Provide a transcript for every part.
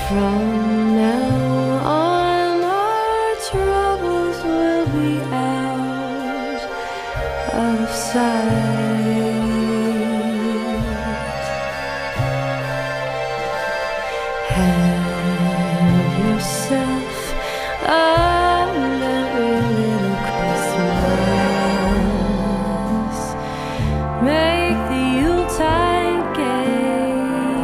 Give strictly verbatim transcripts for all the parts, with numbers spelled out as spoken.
From now on, our troubles will be out of sight. Have yourself a merry little Christmas. Make the Yuletide gay.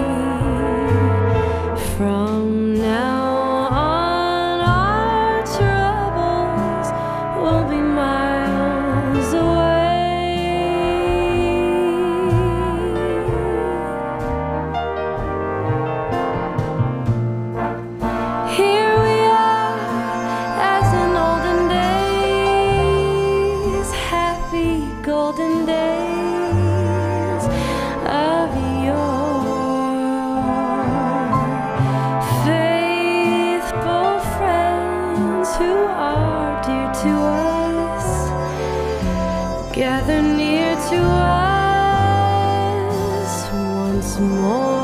From now on, our troubles will be miles away. Here we are, as in olden days, happy golden days of yore. Faithful friends who are dear to us, gather near to us once more.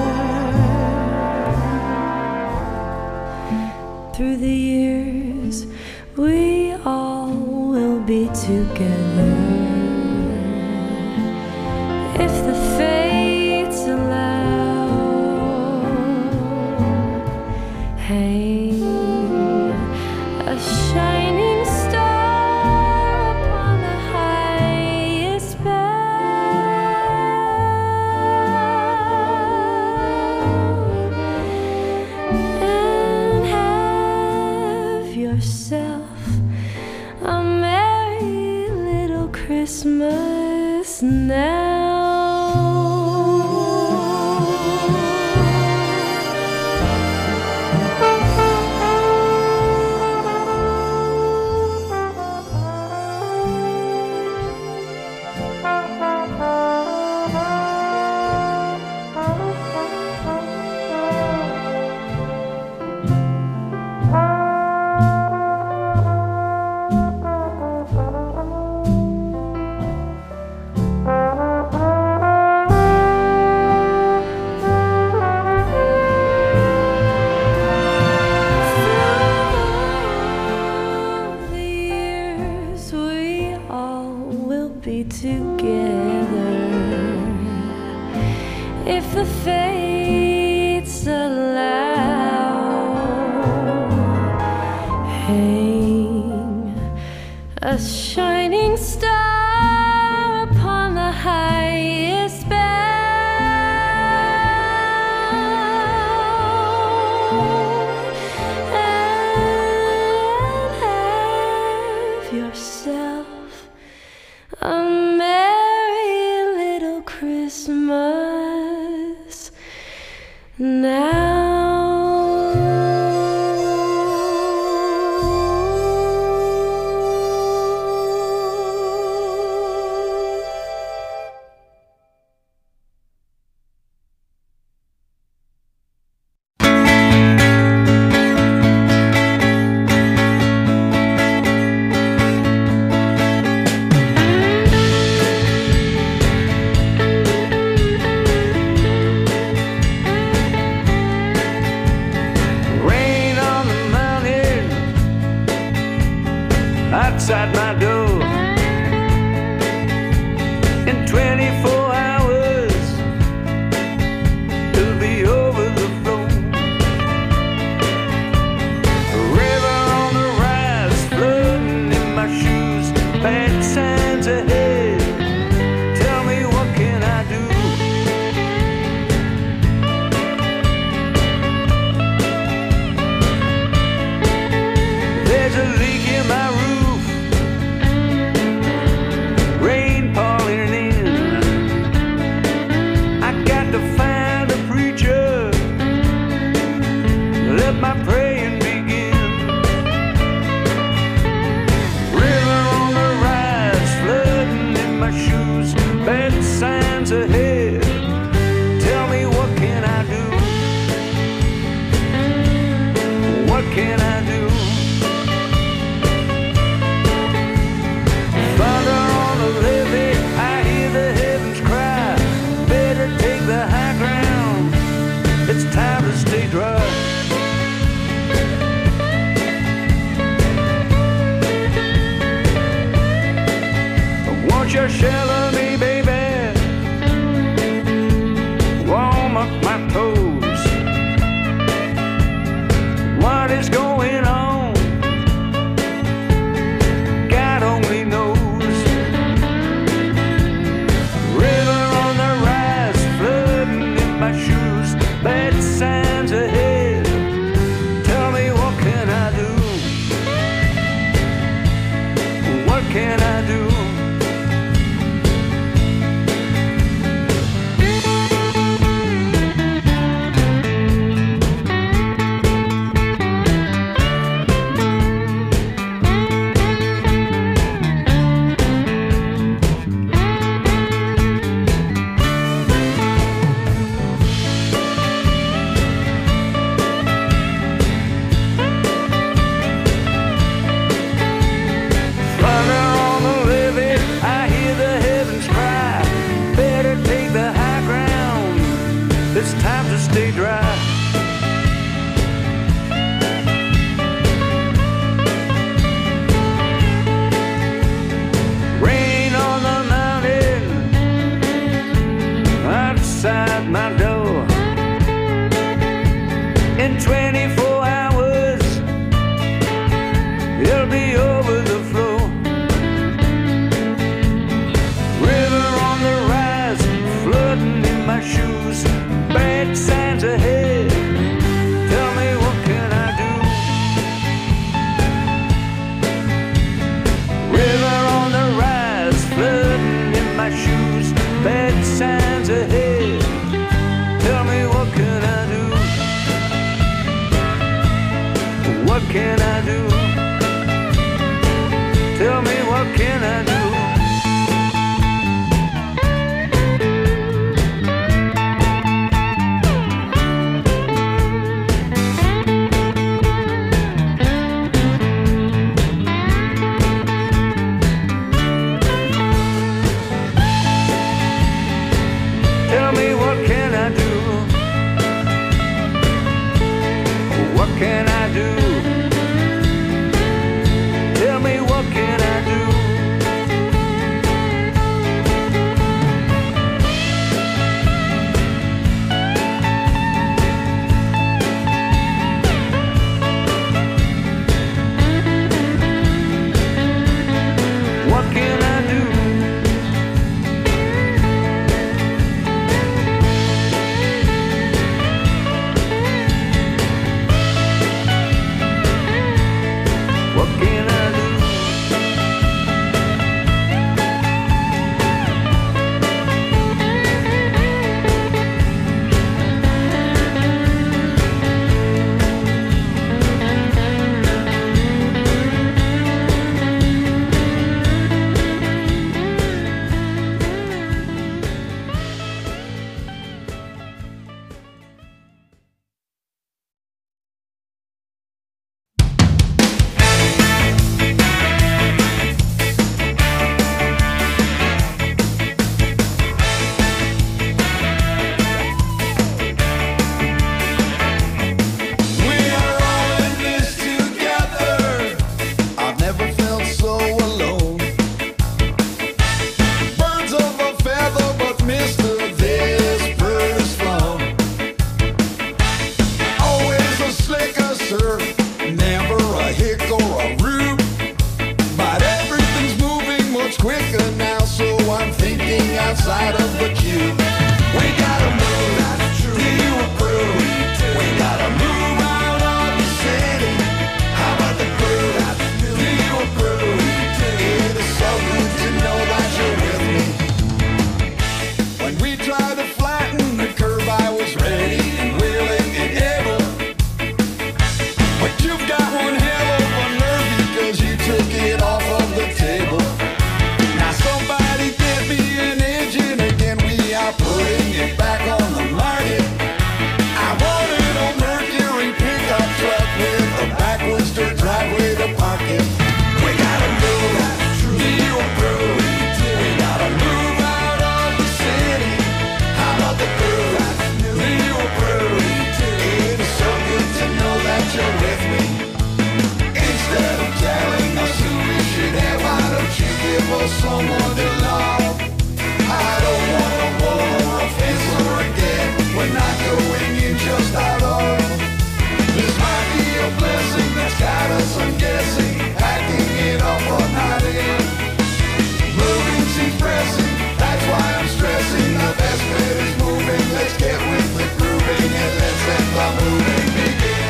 Through the years, we all will be together, if the fates allow. Hang a shining star upon the highest bough, and have yourself a merry little Christmas now. Be together, if the fates allow. Hang a shining star upon the highest bough, and have yourself a merry little Christmas now. Outside my door, in twenty-four hours it'll be over the floor. A river on the rise, flooding in my shoes, bad signs ahead. Tell me, what can I do? There's a leak in my roof, what can I do? Tell me what can I do? Tell me what can I do? What can I do? Tell me what can I do? What can I do? What can I do? Outside of the cube, we gotta move. Do you approve? We gotta move out of the city. How about the crew? Do you approve? It is so good to know that you're with me. When we tried to flatten the curve, I was ready and willing and able. But you've got one hell of a nerve because you took it off of the table. Now somebody get me an engine again, we are putting it back on the market. I wanted a Mercury pickup truck with a backwards dirt driveway to park it. We gotta move, do you approve? We gotta move out of the city. How about the crew? Do you approve? It is so good to know that you're with me. Instead of telling us who we should have, why don't you give us someone to love? I don't want a wall or a fence or a gate. We're not going in just out of. This might be a blessing that's got us, I'm guessing, packing it up or not in. Moving seems pressing, that's why I'm stressing. The best bet is moving, let's get with the grooving and let's let the moving begin.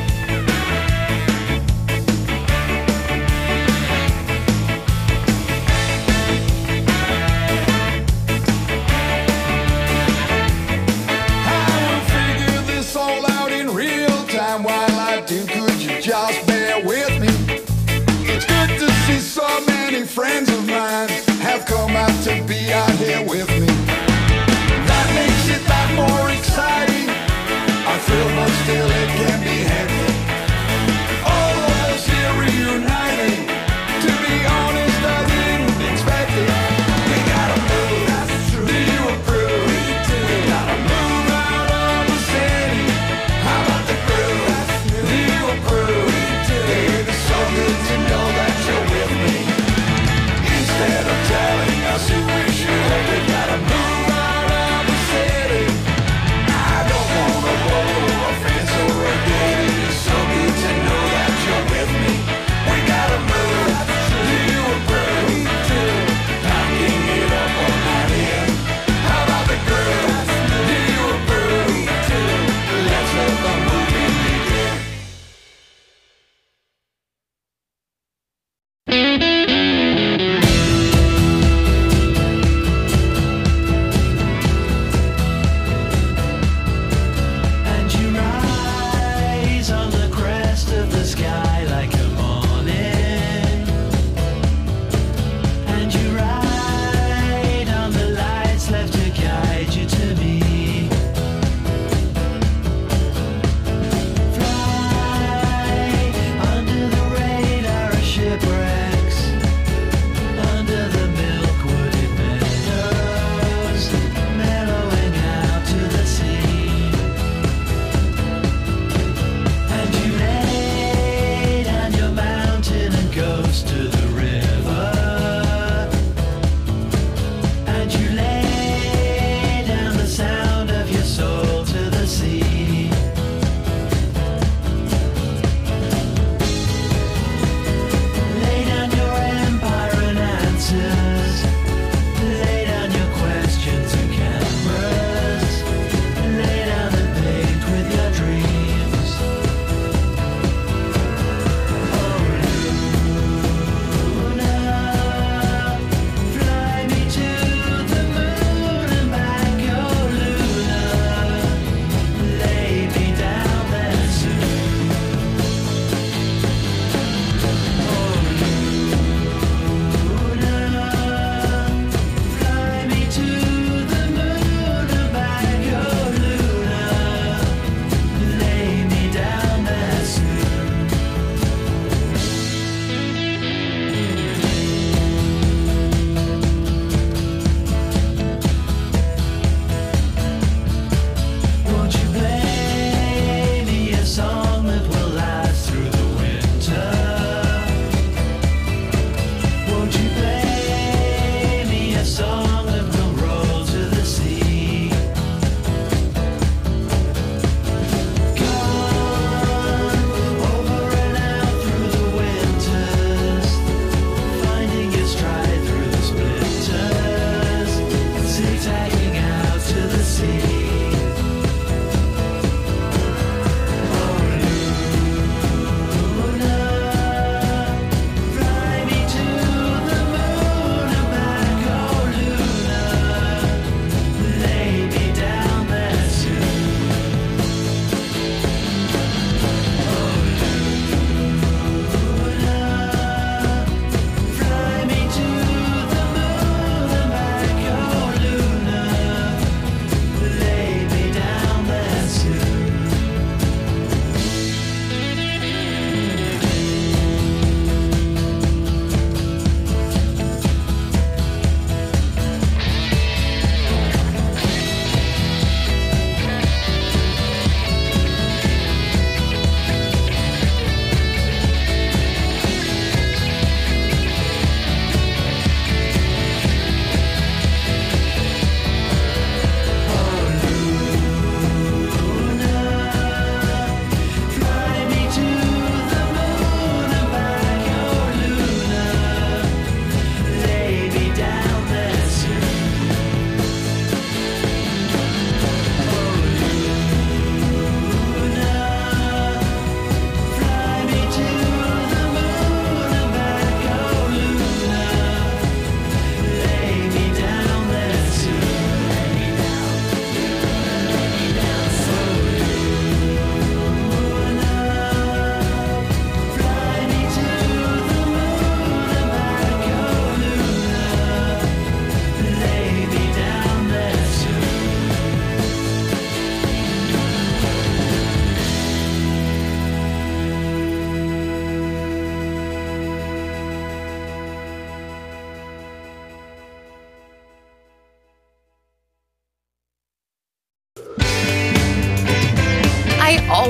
While I do, could you just bear with me? It's good to see so many friends of mine have come out to be out here with me. That makes it that more exciting. I feel but still it can be hectic. All of us here reuniting. To be honest, I didn't expect it. We gotta move, do you approve? We gotta move out of the city. How about the crew? Do you approve? It is so good to know that you're with me. Instead of telling us who we should have, we gotta move out of the city. I don't wanna roll a fence or a gate.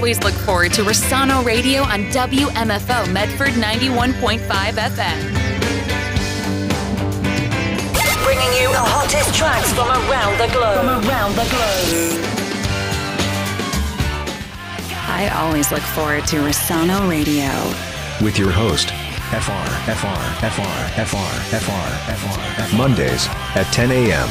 always look forward to Rossano Radio on W M F O Medford ninety-one point five F M. Bringing you the hottest tracks from around the globe. From around the globe. I always look forward to Rossano Radio. With your host, F R, F R, F R, F R, F R, F R, F R. Mondays at ten a.m.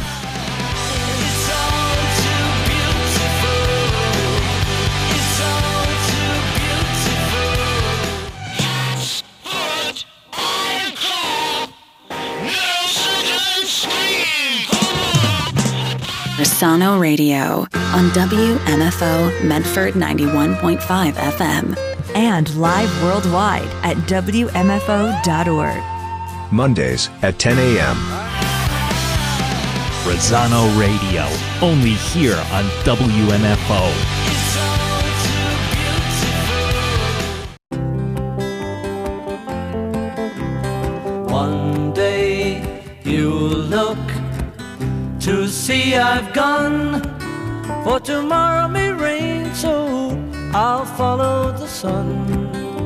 Rossano Radio on W M F O Medford ninety-one point five F M. And live worldwide at W M F O dot org. Mondays at ten a.m. Rossano Radio, only here on W M F O. One day you'll look to see I've gone, for tomorrow may rain, so I'll follow the sun.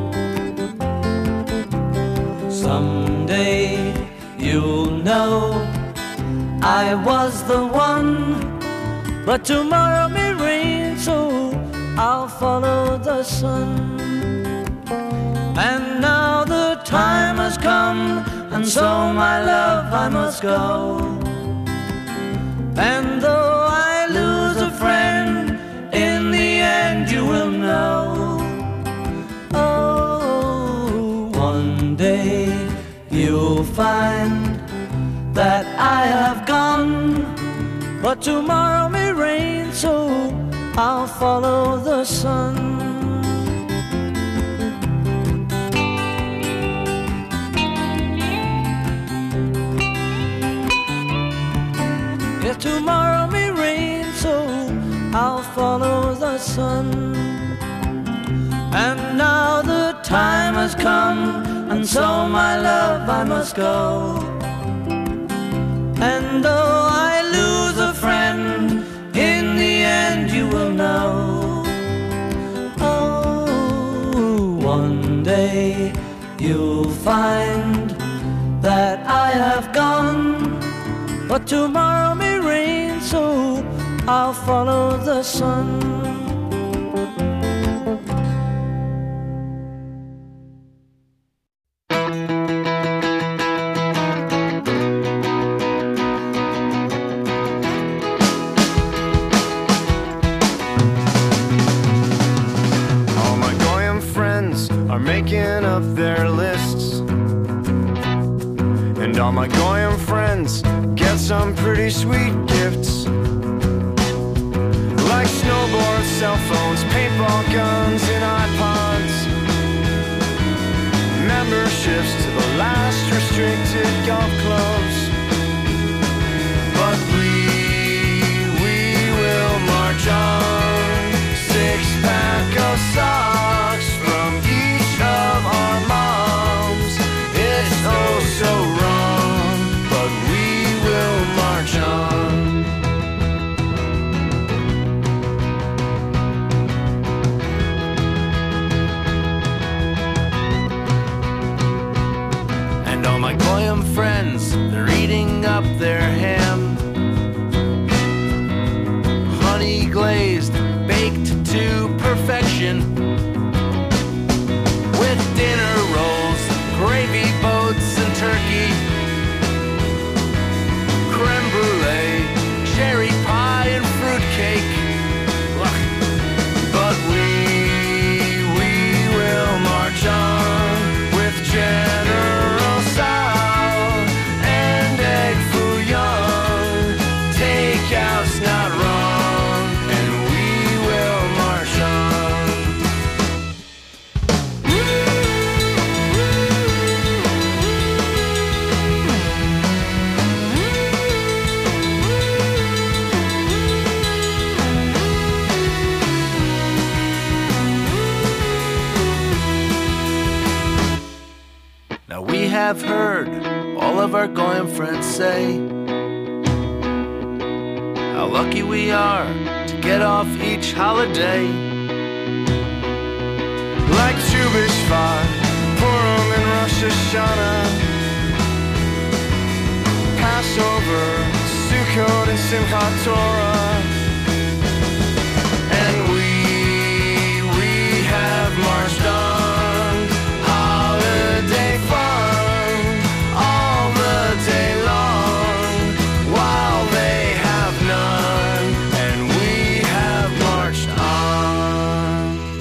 Someday you'll know I was the one, but tomorrow may rain, so I'll follow the sun. And now the time has come, and so my love I must go. And though I lose a friend, in the end you will know. Oh, one day you'll find that I have gone, but tomorrow may rain, so I'll follow the sun. Yeah, tomorrow may rain, so I'll follow the sun. And now the time has come, and so my love I must go. And though I lose a friend, in the end you will know. Oh, one day you'll find that I have gone, but tomorrow may rain, so I'll follow the sun. All my Goyim friends are making up their lists, and all my Goyim friends get some pretty sweet gifts, like snowboards, cell phones, paintball guns, and iPods, memberships to the last restricted golf clubs. But we, we will march on, six pack of socks from each of our moms. It's oh so wrong, but we will march on. And all my Goyim friends, they're eating up their ham, honey glazed, baked to perfection, with dinner rolls, gravy boats, and turkey, creme brulee, cherry pie, and fruitcake. But we, we will march on with General Tso and egg foo young. Takeout's not wrong, and we will march on. Now we have heard all of our Goyim friends say how lucky we are to get off each holiday. Hashanah, Passover, Sukkot, and Simchat Torah. And we, we have marched on, holiday fun, all the day long, while they have none, and we have marched on.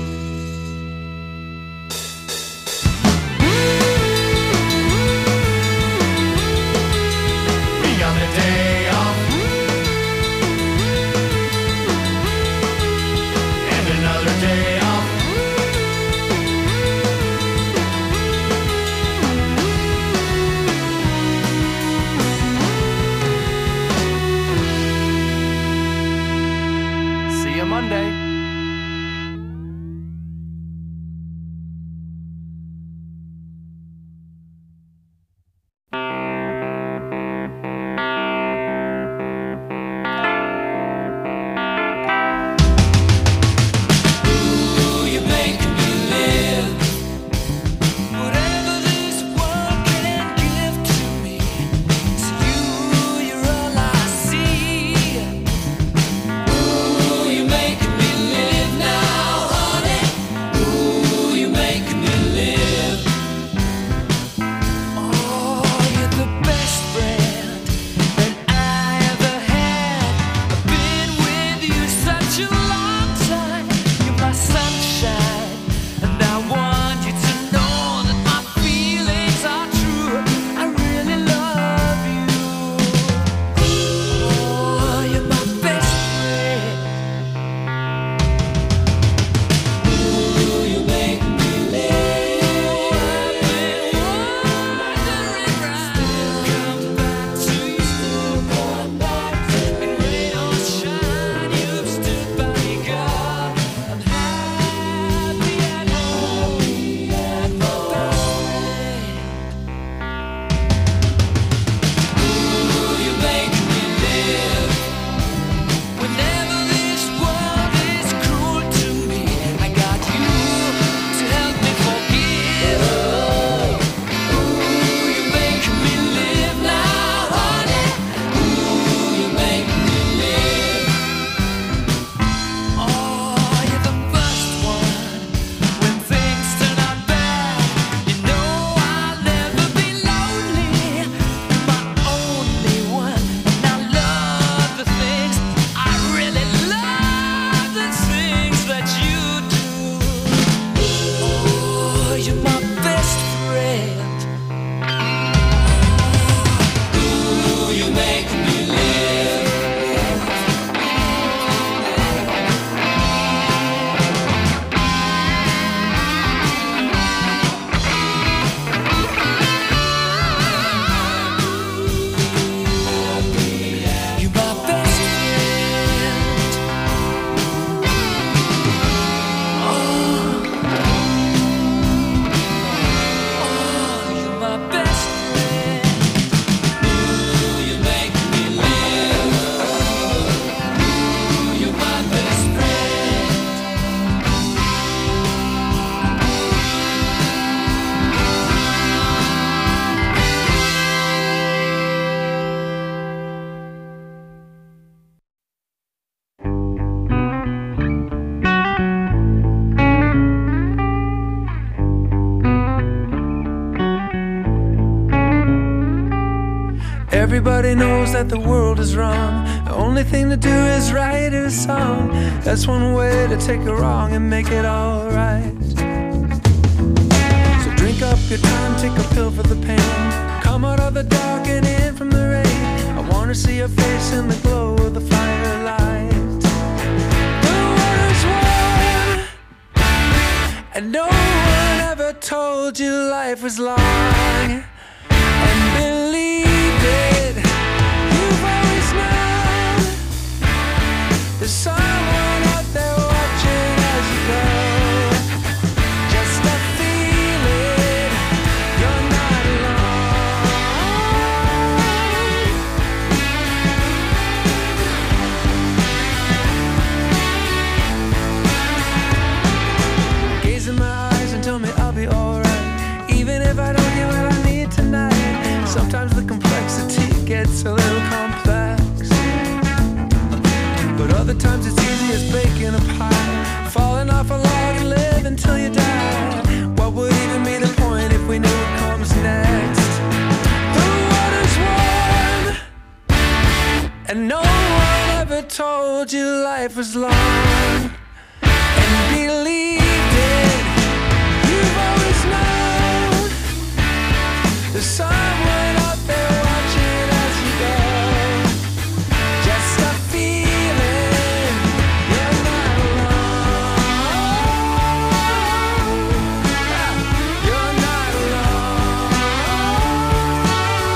We got the day off, and another day off. See you Monday. Whatever this world can give to me, it's you, you're all I see. Ooh, you're making me live now, honey. Ooh, you're making me live. Oh, you're the best friend that I ever had. I've been with you such a long time. You're my sunshine, and I want you to know that my feelings are true. I really love you. Oh, you're my best friend. Ooh, you make me live. I've been wondering right. Come back to you. Come back to me. And rain or shine, you've stood by me, God. I'm happy and happy and my best friend. Ooh, you make me live. Whenever this world is cruel to me, I got you to help me forgive. Ooh, you make me live now, honey. Ooh, you make me live. Oh, you're the first one when things turn out bad. You know I'll never be lonely. You're my only one, and I love the things, I really love the things that you do. Oh, you're my best friend. Ooh, you make me live. You're my best friend. Oh, oh, you're my best friend. Ooh, you make me live. Ooh, you're my best friend. Everybody knows that the world is wrong. The only thing to do is write a song. That's one way to take a wrong and make it alright. So drink up your time, take a pill for the pain. Come out of the dark and in from the rain. I wanna see your face in the glow of the firelight. The water's warm, and no one ever told you life was long. And believe it, you've always known there's someone out there watching as you go. Just a feeling, you're not alone. Gaze in my eyes and tell me I'll be alright, even if I don't get what I need. you die. What would even be the point if we knew what comes next? The water's warm, and no one ever told you life was long, and believed it. You've always known there's someone out there watching as you go. Just a feeling you're not alone. You're not alone.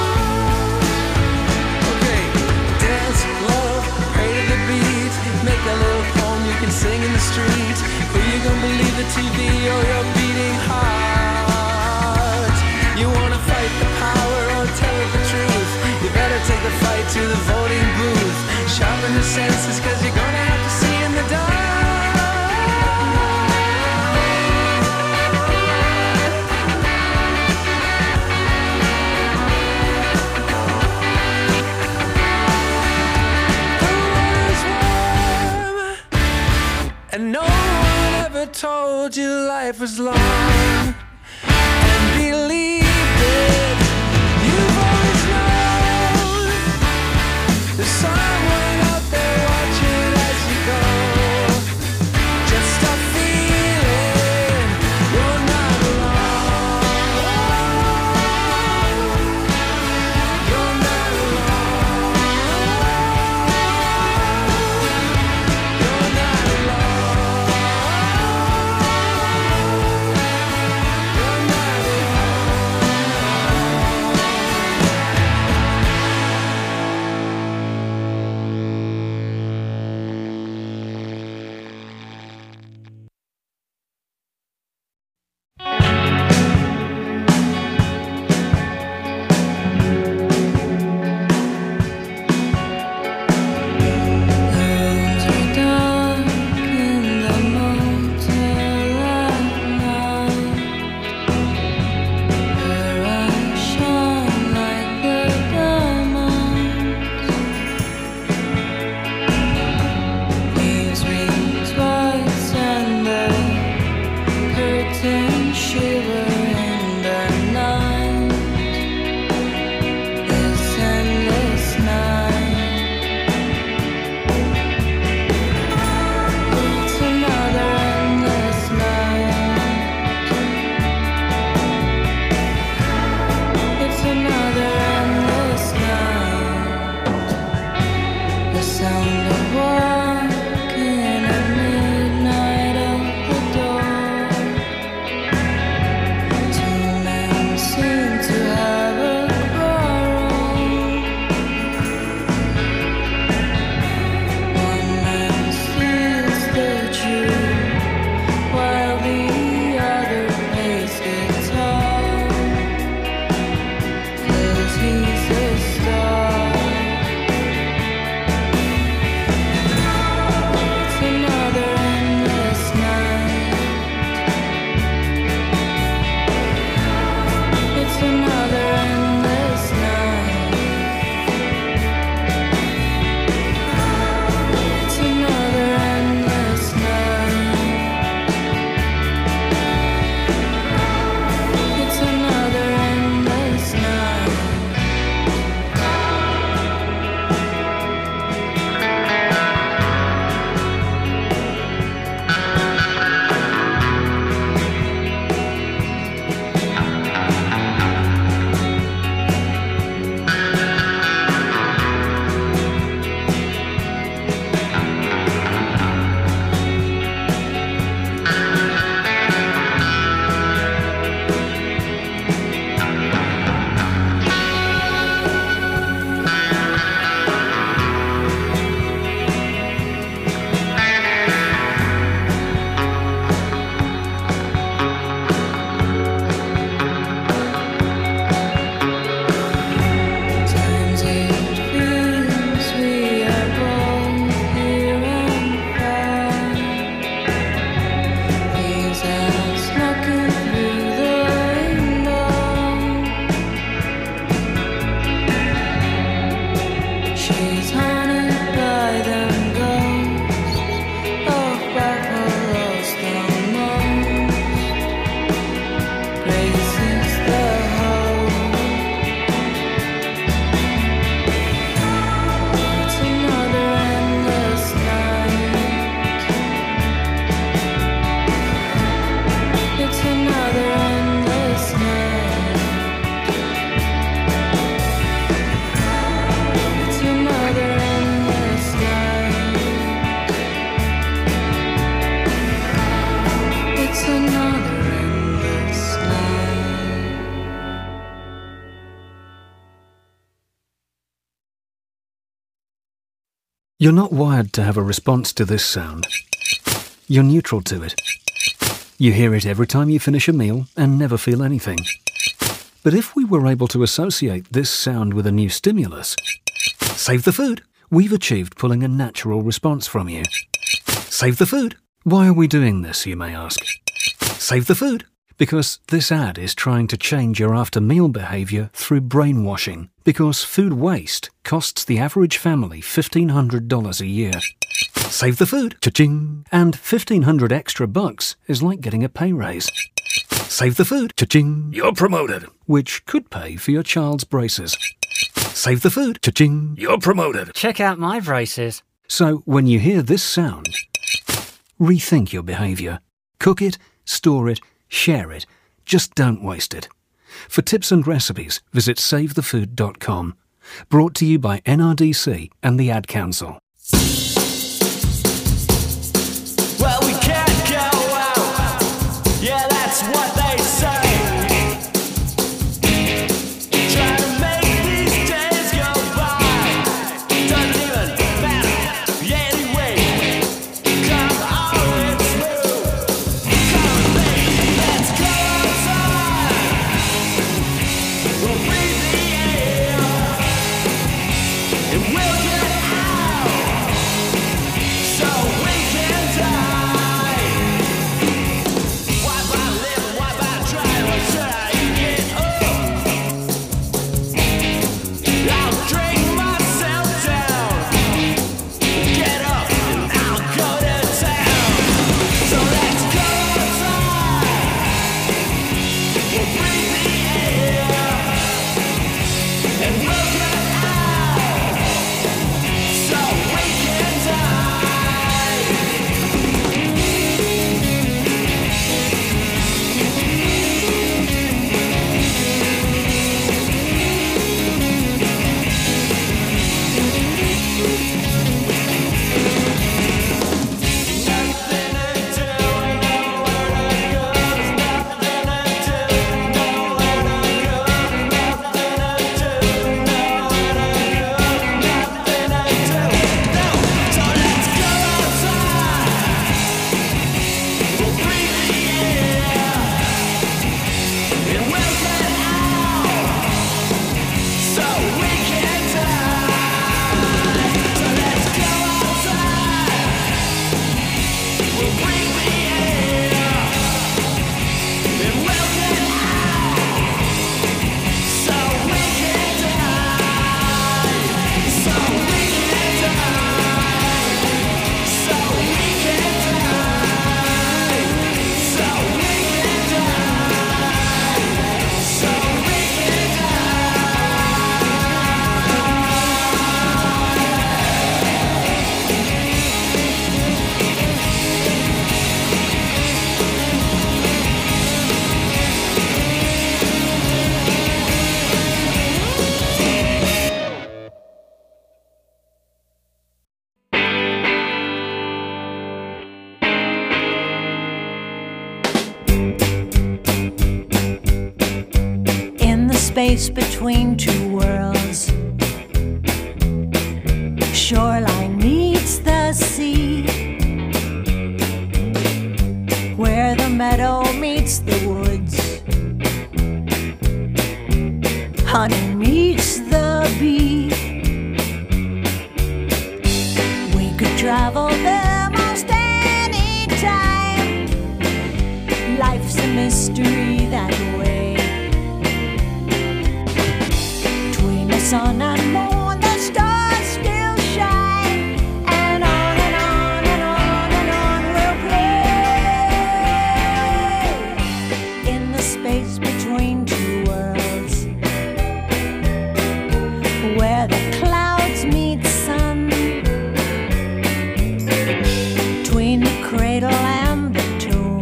Okay, dance, love, pray to the beat. Make a little poem you can sing in the street. Who you gonna believe, the T V or your beating heart? You wanna fight the power or tell it the truth? You better take the fight to the voting booth. Sharpen your senses, cause you're gonna have to see in the dark. The water's warm, and no one ever told you life was long, and believed it. You've always known there's someone out there watching as you go. Just a feeling you're not alone. You're not alone. You're not alone. You're not Rooms are dark in the motel at night, her eyes shine like the diamonds. Leaves ring twice and the curtains shiver in the night. This endless night. It's another endless night. It's another endless night. The sound of walking at midnight out the door. You're not wired to have a response to this sound. You're neutral to it. You hear it every time you finish a meal and never feel anything. But if we were able to associate this sound with a new stimulus, save the food, we've achieved pulling a natural response from you. Save the food. Why are we doing this, you may ask? Save the food. Because this ad is trying to change your after-meal behaviour through brainwashing. Because food waste costs the average family fifteen hundred dollars a year. Save the food. Cha-ching. And fifteen hundred extra bucks is like getting a pay raise. Save the food. Cha-ching. You're promoted. Which could pay for your child's braces. Save the food. Cha-ching. You're promoted. Check out my braces. So when you hear this sound, rethink your behaviour. Cook it, store it, share it. Just don't waste it. For tips and recipes, visit save the food dot com. Brought to you by N R D C and the Ad Council. Well, we can't go out. Yeah, that's what they say. Try to make these days go by. Doesn't even matter anyway. Come on, it's through. Come on, baby, let's go outside. We'll breathe the air and we'll get out so we can die. Why by live, why by try, or should I get up? I'll drink myself down. Get up and I'll go to town. So let's go outside. We'll breathe the air and we'll get out so we can die. Nothing to do, nowhere to go. There's nothing to do, nowhere to go. Nothing to do, nowhere to go. Nothing to do, no. So let's go outside. We'll breathe the air and we'll get out so we can die. So let's go outside. We'll breathe the air and we'll get out so we can die. So we can die. So we can die. So we can die. So we can In the space between two worlds, shoreline meets the sea, where the meadow meets the woods, honey meets the bee. We could travel there most any time. Life's a mystery that way. Between the sun and moon, the stars still shine, and on and on and on and on we'll play in the space between two worlds, where the clouds meet sun, between the cradle and the tomb,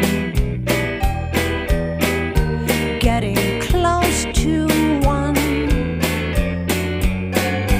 getting close to one.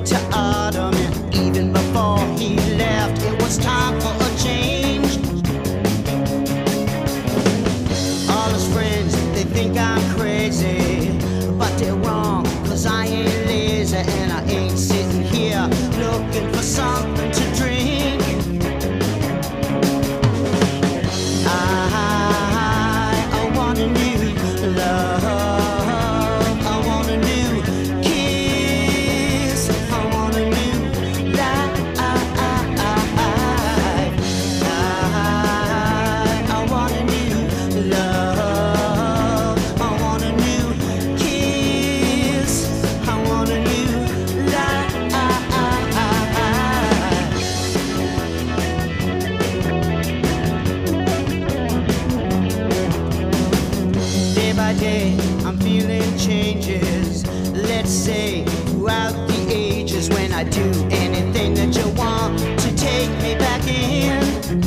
to autumn, and even before he left, it was time for a change. All his friends, they think I'm crazy, but they're wrong, cause I ain't lazy, and I ain't sitting here looking for something to drink. I, I want a new love, I want a new kiss, I want a new life. I, I want a new love, I want a new kiss, I want a new life. Day by day, I'm feeling changes. Let's say throughout the ages, when I do anything that you want to take me back in.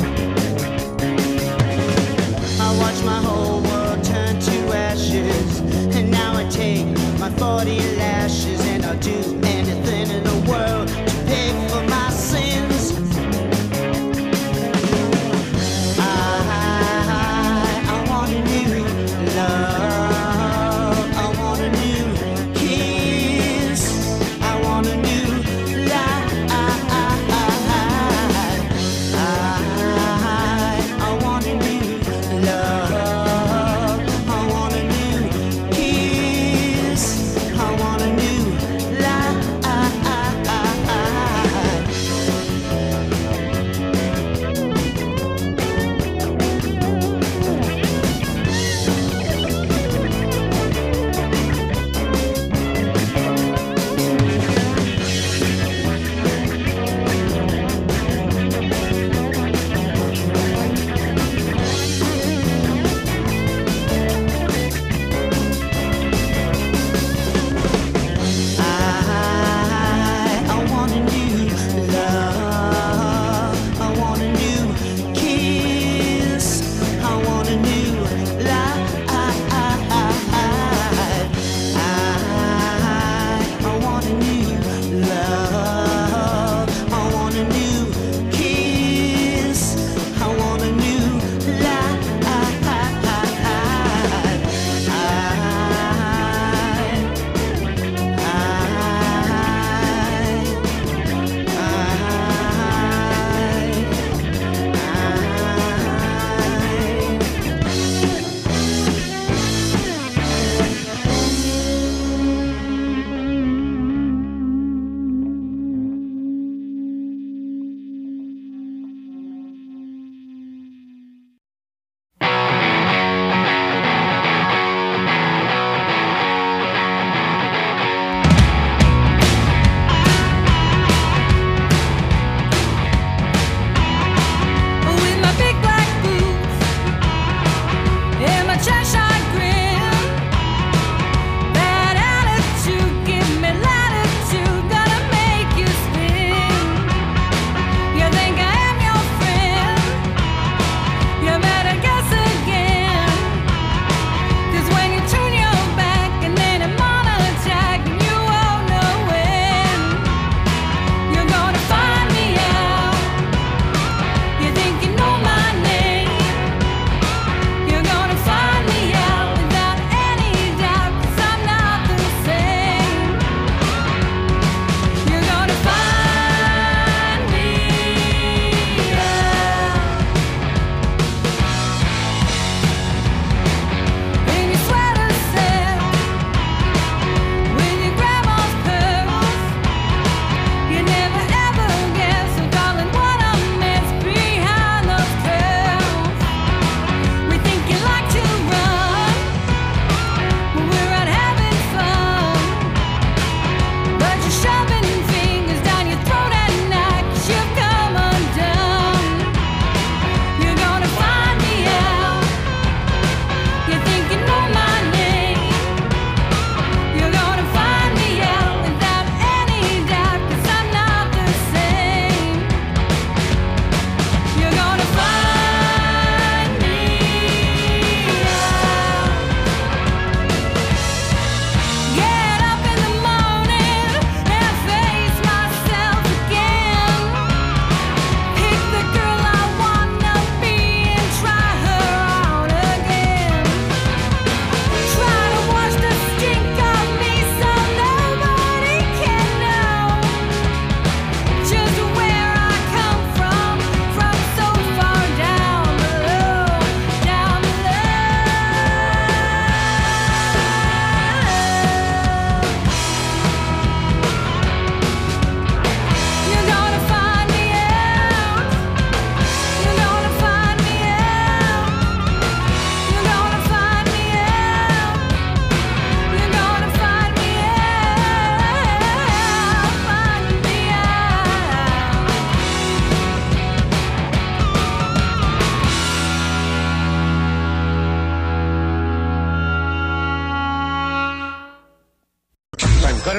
I watch my whole world turn to ashes, and now I take my forty lashes, and I'll do anything in the world to pay for my sins. I, I want a new love, I want a new kiss, I want a new life.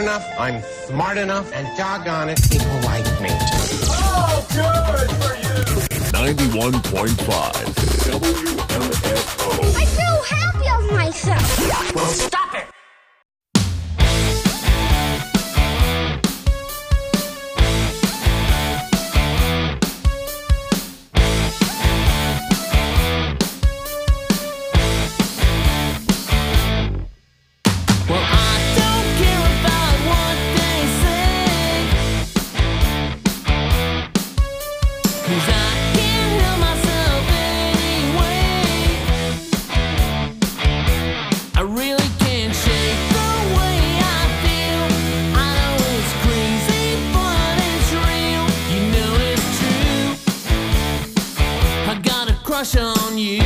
enough, I'm smart enough, and doggone it, people like me. Oh, good for you! ninety-one point five W M F O. I feel happy of myself. Well, stop it! On you,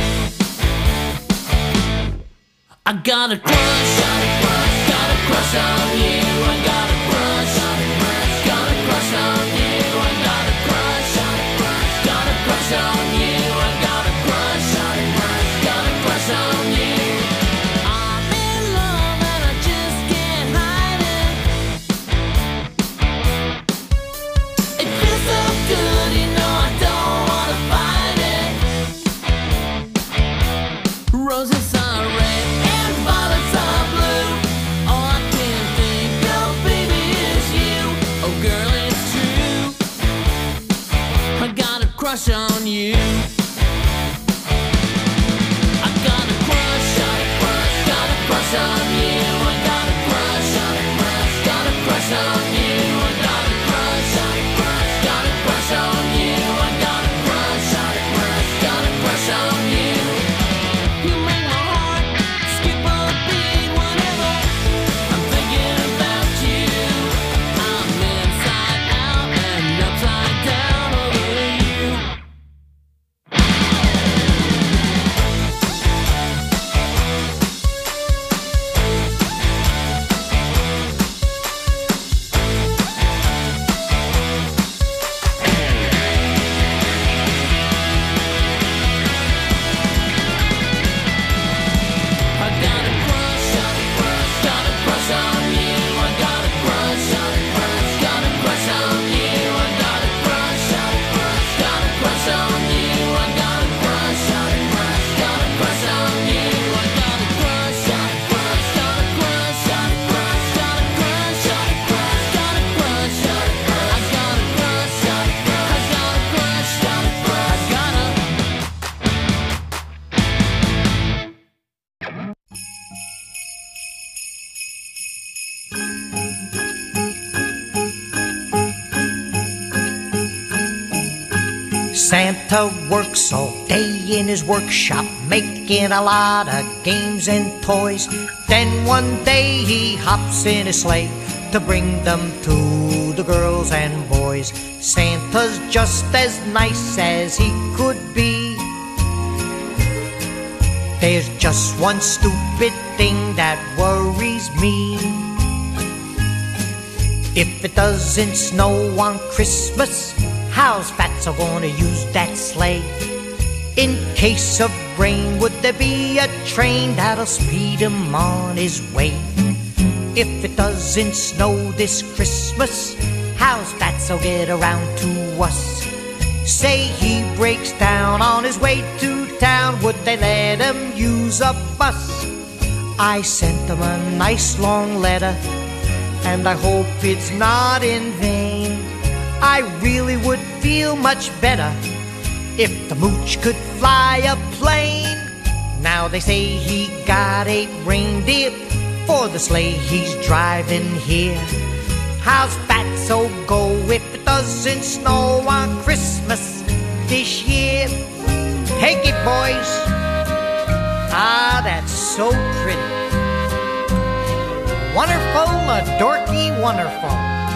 I got a crush, got a crush, got a crush on you. I got a crush, got a crush on you. I got a crush, got a crush on you. I got a crush, got a crush on you. I'm in love and I just can't hide it. It feels so good, you know I don't wanna fight it. Roses are red and violets are blue. All I can think of, baby, is you. Oh, girl, it's true. I got a crush on you. I got a crush, got a crush, got a crush on you. I got a crush, got a crush, got a crush on you. I got a crush, got a crush, got a crush on you. I got a crush, got a crush, got a crush on you. You make my heart skip a beat whenever I'm thinking about you. I'm inside out and upside down over you. I got a crush, got a crush, got a crush on you. I got a crush, got a crush, got a crush on you. I got a crush, got a crush, got a crush on you. I got a crush, got a crush, got a crush on you. I got a crush, got a crush, got a crush, got a crush, got a crush, got a crush, got a crush, got a crush. I got a crush, got a crush, I got a crush, got a crush, I got a Santa works all day in his workshop, making a lot of games and toys. Then one day he hops in his sleigh to bring them to the girls and boys. Santa's just as nice as he could be. There's just one stupid thing that worries me. If it doesn't snow on Christmas, how's Fatso gonna use that sleigh? In case of rain, would there be a train that'll speed him on his way? If it doesn't snow this Christmas, how's Fatso get around to us? Say he breaks down on his way to town, would they let him use a bus? I sent him a nice long letter, and I hope it's not in vain. I really would feel much better if the mooch could fly a plane. Now they say he got eight reindeer for the sleigh he's driving here. How's Fatso go if it doesn't snow on Christmas this year? Take it, boys. Ah, that's so pretty. Wonderful, a dorky wonderful.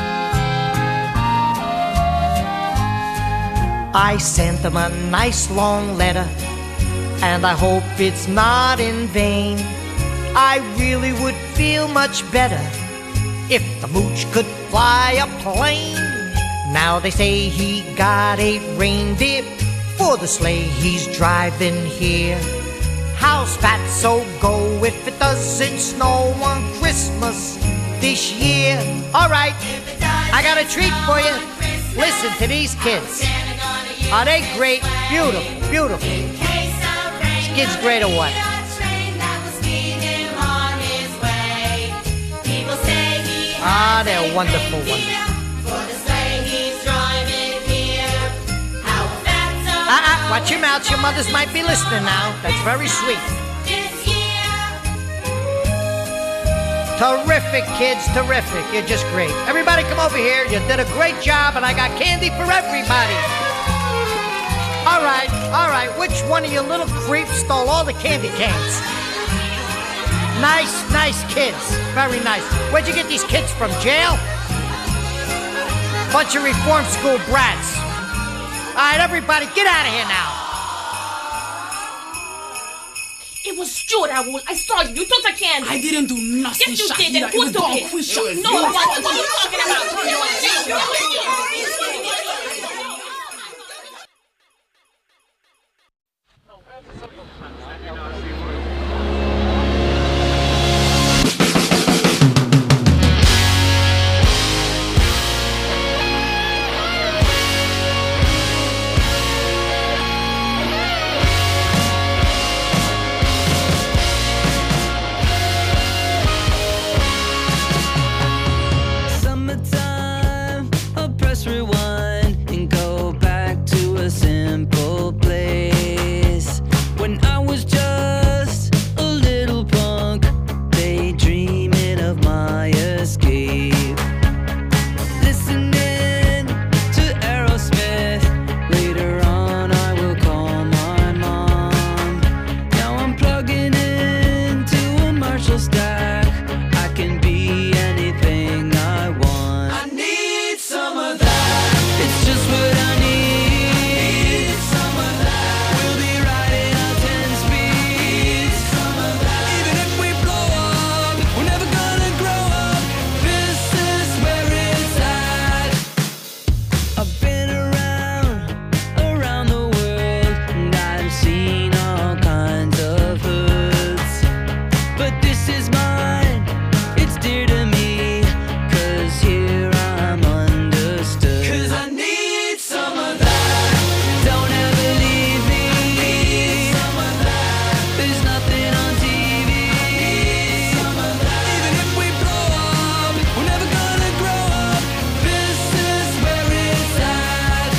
I sent them a nice long letter, and I hope it's not in vain. I really would feel much better if the mooch could fly a plane. Now they say he got eight reindeer for the sleigh he's driving here. How's Fatso go if it doesn't snow on Christmas this year. All right, I got a treat for you. Listen to these kids. Are they great? Beautiful, beautiful. These kids great or what? Ah, they're wonderful, wonderful. Uh-uh, watch your mouths. Your mothers might be listening now. That's very sweet. Terrific, kids, terrific. You're just great. Everybody come over here. You did a great job, and I got candy for everybody. All right, all right. Which one of you little creeps stole all the candy canes? Nice, nice kids. Very nice. Where'd you get these kids from, jail? Bunch of reform school brats. All right, everybody, get out of here now. It was you, Raul. I saw you. You took the candy. I didn't do nothing. Yes, you Shakira. did. And who It was took all it? Chris No, Shakira. no, what are you talking about? It was you. Summertime, I'll press rewind and go back to a simple place. When I was just a little punk, daydreaming of my escape. Listening to Aerosmith, later on I will call my mom. Now I'm plugging into a Marshall stack. I can be anything I want. I need some of that. It's just what I need. Some of that. We'll be riding on ten speeds. Some of that. Even if we blow up, we're never gonna grow up. This is where it's at. I've been around, around the world, and I've seen all kinds of hoods. But this is mine, it's dear to me, 'cause here I'm understood. 'Cause I need some of that. Don't ever leave me. Some of that. There's nothing on T V. Some of that. Even if we blow up, we're never gonna grow up. This is where it's at.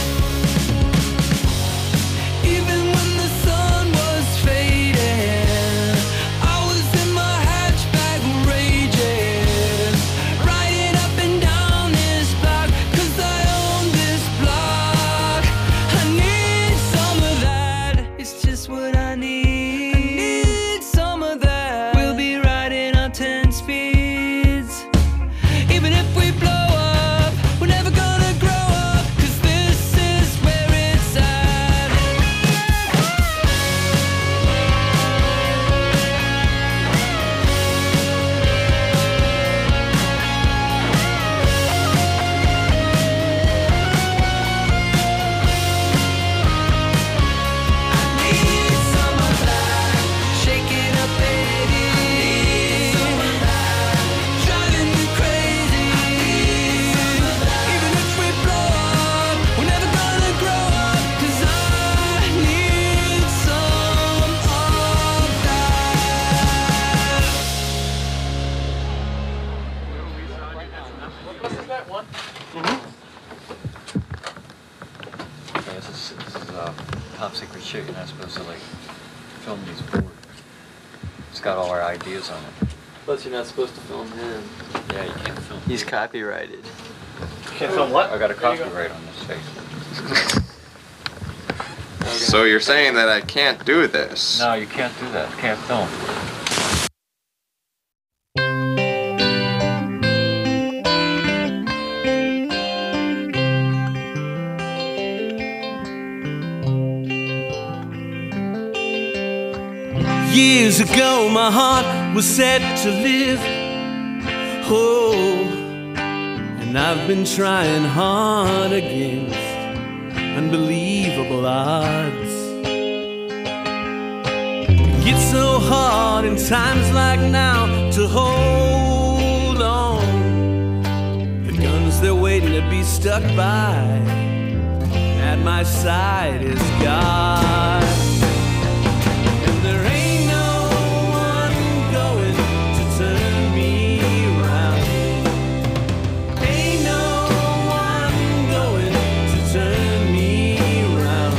Even when the sun was fading, I was in my hatchback raging, riding up and down this block, 'cause I own this block. I need some of that. It's just what I need. I need some of that. We'll be riding on ten speeds. Even if we blow up, we're never gonna grow up, 'cause this is where it's at. Need some of that. Shake it up, baby. Some of that. Driving me crazy. Some of that. Even if we blow up, we're never gonna grow up, 'cause I need some of that. Okay, this is, this is uh, top secret shit. You're not supposed to like film these board. It's got all our ideas on it. Plus, you're not supposed to film him. Yeah, you can't film. He's copyrighted. Can't film what? I got a copyright on this face. So you're saying that I can't do this? No, you can't do that. Can't film. Years ago, my heart was set to live. Oh, and I've been trying hard against unbelievable odds. It gets so hard in times like now to hold on. be stuck by. At my side is God. And there ain't no one going to turn me around. Ain't no one going to turn me around.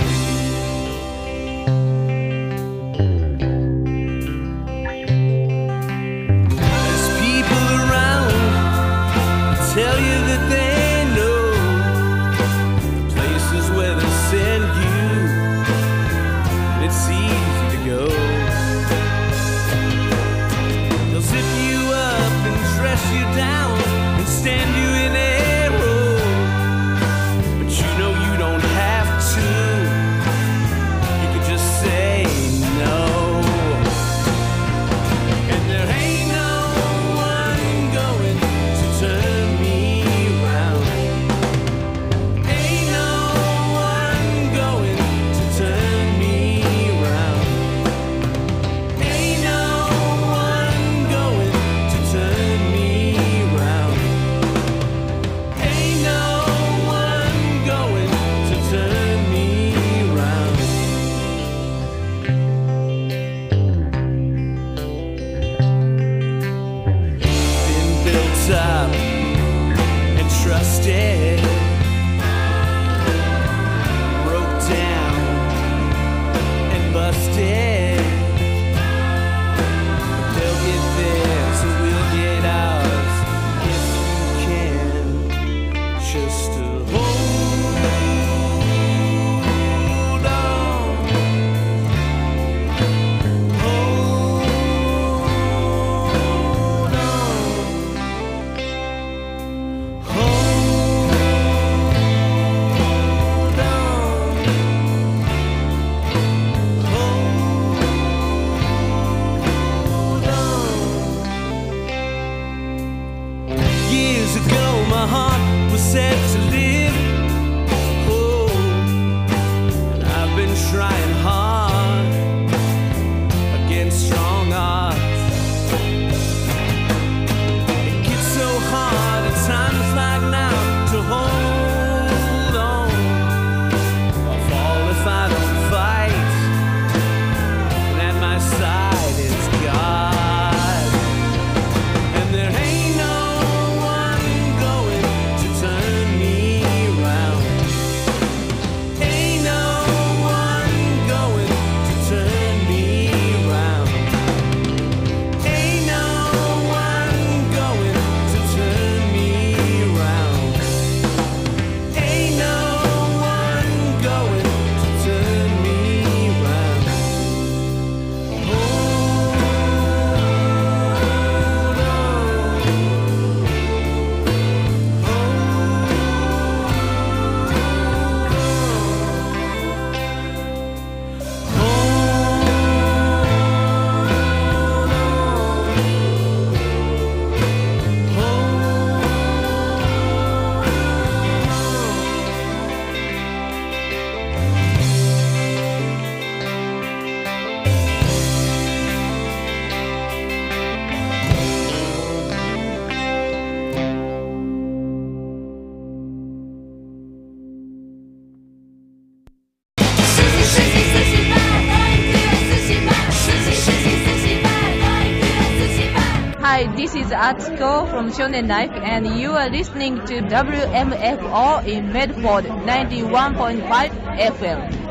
There's people around who tell you that they know the places where they send you, and it's easy to go. They'll zip you up and dress you down and stand you in a row, but you know you don't have to. You could just say no. And there ain't no one going to turn me around. Ain't no one going to turn me around. Ain't no one going to turn me around. Ain't no one going to turn me around. Been built up and trusted, broke down and busted. They'll get theirs, so we'll get ours if we can. Just to hold on, hold on, hold on. Years ago, my heart was set to live. Oh, and I've been trying hard against strong odds. It gets so hard at times like now to hold on. I'll fall if I don't fight, and at my side is God. And there ain't no one going to turn me around. Ain't no one going to turn me around. Ain't no one going to turn me around. Ain't no one going to turn me around. Hold Hi, this is Atsuko from Shonen Life, and you are listening to W M F O in Medford ninety-one point five F M.